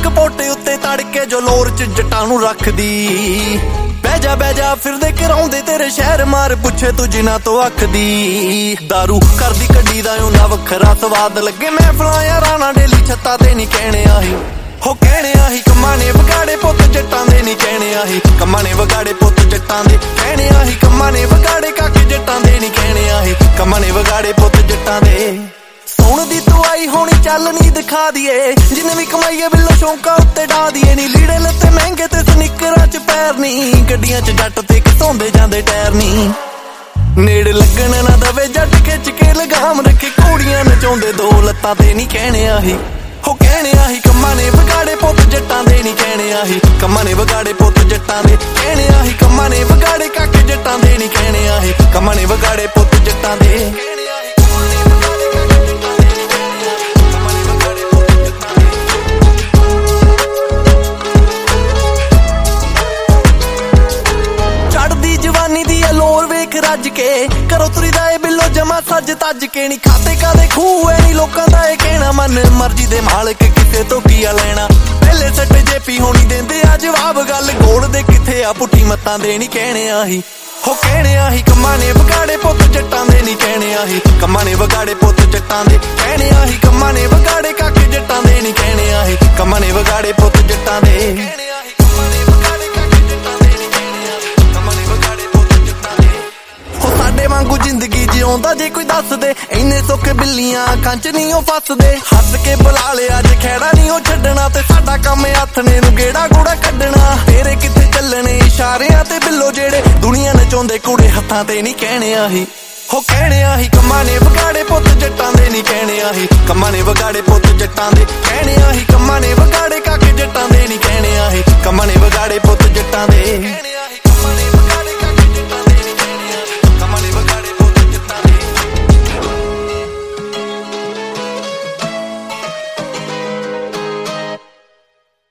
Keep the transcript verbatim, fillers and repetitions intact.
ਇੱਕ ਪੋਟੇ ਉੱਤੇ ਤੜਕੇ ਜੋ ਲੋਰ ਚ ਜੱਟਾਂ ਨੂੰ ਰੱਖਦੀ। ਬਹਿ ਜਾ ਬਹਿ ਜਾ ਫਿਰਦੇ ਕਰਾਉਂਦੇ ਤੇਰੇ ਸ਼ਹਿਰ ਮਾਰ ਪੁੱਛੇ ਤੂੰ ਜਿਨ੍ਹਾਂ ਤੋਂ ਅੱਖਦੀ। ਦਾਰੂ ਕਰਦੀ ਕੱਢੀ ਦਾ ਉਹਨਾਂ ਵੱਖਰਾ ਸਵਾਦ ਲੱਗੇ ਮਹਿਫਲਾਂ ਯਾਰਾਂ ਨਾਲ ਡੇਲੀ ਛੱਤਾਂ ਤੇ ਨਹੀਂ ਕਹਿਣੇ ਆਹੀ ਹੋ ਕਹਿਣੇ ਆਹੀ ਕੰਮਾਂ ਨੇ ਵਿਗਾੜੇ ਪੁੱਤ ਜੱਟਾਂ ਦੇ ਨਹੀਂ ਕਹਿਣੇ ਆਹੀ ਕੰਮਾਂ ਨੇ ਵਿਗਾੜੇ ਪੁੱਤ ਜੱਟਾਂ ਦੇ ਕਹਿਣੇ ਆਹੀ ਕੰਮਾਂ ਨੇ ਵਿਗਾੜੇ ਕਾਕੇ ਜੱਟਾਂ ਦੇ ਨਹੀਂ ਕਹਿਣੇ ਆਹੀ ਕੰਮਾਂ ਨੇ ਵਿਗਾੜੇ ਪੁੱਤ ਜੱਟਾਂ ਦੇ। ਸੋਣ ਦੀ ਤੂੰ ਆਈ ਹੋਣੀ ਚੱਲ ਨੀ ਦਿਖਾ ਦੀਏ ਜਿੰਨੇ ਵੀ ਕਮਾਈਏ ਬਿੱਲੋ ਸ਼ੌਂਕਾਂ ਉੱਤੇ ਡਾ ਦੀਏ ਨੀ ਲੀੜੇ ਲੱਤੇ ਮਹਿੰਗੇ ਤੇ ਸਨੀਕਰਾਂ ਚ ਪੈਰ ਨੀ ਗੱਡੀਆਂ ਚ ਜੱਟ ਤੇ ਘਸਾਉਂਦੇ ਜਾਂਦੇ ਟਾਇਰ ਨੀ ਨੇੜੇ ਲੱਗਣ ਨਾ ਦਵੇ ਜੱਟ ਖਿੱਚ ਕੇ ਲਗਾਮ ਰੱਖੇ ਘੋੜੀਆਂ ਨਚਾਉਂਦੇ ਦੋ ਲੱਤਾਂ ਤੇ ਨੀ ਕਹਿਣੇ ਆਹੀ ਹੋ ਕਹਿਣੇ ਆਹੀ ਕੰਮਾਂ ਨੇ ਵਿਗਾੜੇ ਪੁੱਤ ਜੱਟਾਂ ਦੇ ਨਹੀਂ ਕਹਿਣੇ ਆਹੀ ਕੰਮਾਂ ਨੇ ਵਿਗਾੜੇ ਪੁੱਤ ਜੱਟਾਂ ਦੇ ਕਹਿਣੇ ਆਹੀ ਕੰਮਾਂ ਨੇ ਵਿਗਾੜੇ ਕਾਕੇ ਜੱਟਾਂ ਦੇ ਨਹੀਂ ਕਹਿਣੇ ਆਹੀ ਕੰਮਾਂ ਨੇ ਵਿਗਾੜੇ ਪੁੱਤ ਜੱਟਾਂ ਦੇ। ਚੜਦੀ ਜਵਾਨੀ ਦੀ ਲੋਰ ਵੇਖ ਰੱਜ ਕੇ ਕਰੋ ਤੁਰੀਦਾ ਏ ਬਿੱਲੋ ਜਮਾ ਸੱਜ ਤੱਜ ਕੇ ਨੀ ਖਾਤੇ ਕਾਦੇ ਖੂਹ ਐ ਨੀ ਲੋਕਾਂ ਦਾ ਇਹ ਕਹਿਣਾ ਮਨ ਮਰਜ਼ੀ ਦੇ ਮਾਲਕ ਕਿਸੇ ਤੋਂ ਕੀ ਆ ਲੈਣਾ ਪਹਿਲੇ ਸੱਟ ਜੇਪੀ ਹੋਣੀ ਦਿੰਦੇ ਆ ਜਵਾਬ ਗੱਲ ਗੋਲ ਦੇ ਕਿੱਥੇ ਆ ਪੁੱਠੀ ਮੱਤਾਂ ਦੇ ਨੀ ਕਹਿਣੇ ਆਹੀ ਹੋ ਕਹਿਣੇ ਆਹੀ ਕੰਮਾਂ ਨੇ ਵਿਗਾੜੇ ਪੁੱਤ ਜੱਟਾਂ ਦੇ ਨੀ ਕਹਿਣੇ ਆਹੀ ਕੰਮਾਂ ਨੇ ਵਿਗਾੜੇ ਪੁੱਤ ਜੱਟਾਂ ਦੇ ਕਹਿਣੇ ਆਹੀ ਕੰਮਾਂ ਨੇ ਵਿਗਾੜੇ ਕਾਕੇ ਜੱਟਾਂ ਦੇ ਨੀ ਕਹਿਣੇ ਆਹੀ ਕੰਮਾਂ ਨੇ ਵਿਗਾੜੇ ਪੁੱਤ ਜੱਟਾਂ ਦੇ। ਸਾਡੇ ਵਾਂਗੂ ਜ਼ਿੰਦਗੀ ਜਿਉਂਦਾ ਜੇ ਕੋਈ ਦੱਸ ਦੇ ਇੰਨੇ ਸੁੱਖ ਬਿੱਲੀਆਂ ਅੱਖਾਂ ਚ ਨਹੀਂ ਉਹ ਫਸਦੇ ਹੱਸ ਕੇ ਬੁਲਾ ਲਿਆ ਜੇ ਖੈੜਾ ਨਹੀਂ ਉਹ ਛੱਡਣਾ ਤੇ ਸਾਡਾ ਕੰਮ ਹੱਥ ਨੇ ਨੂੰ ਗੇੜਾ ਗੂੜਾ ਕੱਢਣਾ ਤੇਰੇ ਕਿੱਥੇ ਚੱਲਣੇ ਇਸ਼ਾਰਿਆਂ ਤੇ ਬਿੱਲੋ ਜਿਹੜੇ ਦੁਨੀਆ ਨਚਾਉਂਦੇ ਕੁੜੇ ਹੱਥਾਂ ਤੇ ਨਹੀਂ ਕਹਿਣੇ ਆਹੀ ਹੋ ਕਹਿਣੇ ਆਹੀ ਕੰਮਾਂ ਨੇ ਵਿਗਾੜੇ ਪੁੱਤ ਜੱਟਾਂ ਦੇ ਨਹੀਂ ਕਹਿਣੇ ਆਹੀ ਕੰਮਾਂ ਨੇ ਵਿਗਾੜੇ ਪੁੱਤ ਜੱਟਾਂ ਦੇ।